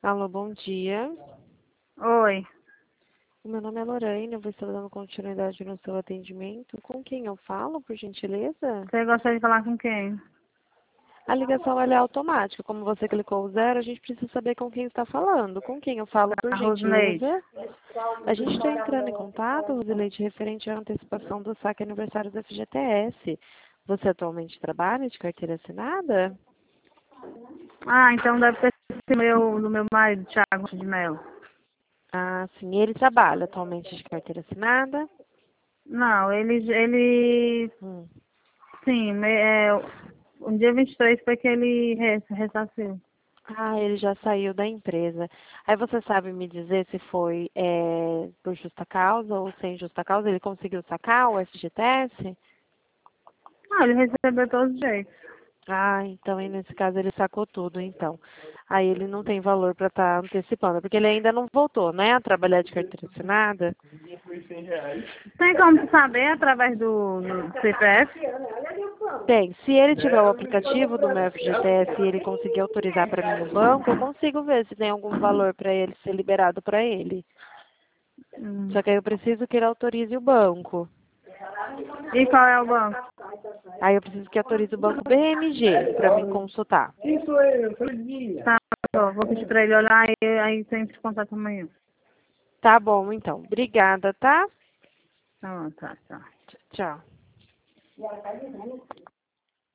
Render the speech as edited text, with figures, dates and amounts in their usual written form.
Alô, bom dia. Oi, O meu nome é Lorraine, eu vou estar dando continuidade no seu atendimento. Com quem eu falo, por gentileza? você gostaria de falar com quem? A ligação ela é automática. Como você clicou o zero, a gente precisa saber com quem está falando. Com quem eu falo, por A Rosneide. gentileza? A gente está entrando em contato, Rosileide, referente à antecipação do saque aniversário do FGTS. Você atualmente trabalha de carteira assinada? Ah, então deve ter sido do meu marido, Thiago de Melo. Ah, sim. Ele trabalha atualmente de carteira assinada? Não, ele, Hum. sim, um dia 23 foi que ele ressarciu. Ah, ele já saiu da empresa. Aí você sabe me dizer se foi por justa causa ou sem justa causa? Ele conseguiu sacar o FGTS? Ah, ele recebeu todos os jeitos. Ah, então aí nesse caso ele sacou tudo, então. Aí ele não tem valor para estar antecipando, porque ele ainda não voltou, né, a trabalhar de carteira assinada. Tem como saber através do CPF? Bem, se ele tiver o aplicativo do meu FGTS e ele conseguir autorizar para mim no banco, eu consigo ver se tem algum valor para ele ser liberado para ele. Hum. Só que aí eu preciso que ele autorize o banco. E qual é o banco? Aí eu preciso que autorize o banco BMG para mim consultar. Tá, vou pedir pra ele olhar e aí você entra em contato amanhã. Tá bom, então. Obrigada, tá? Tá bom, tá. Tchau.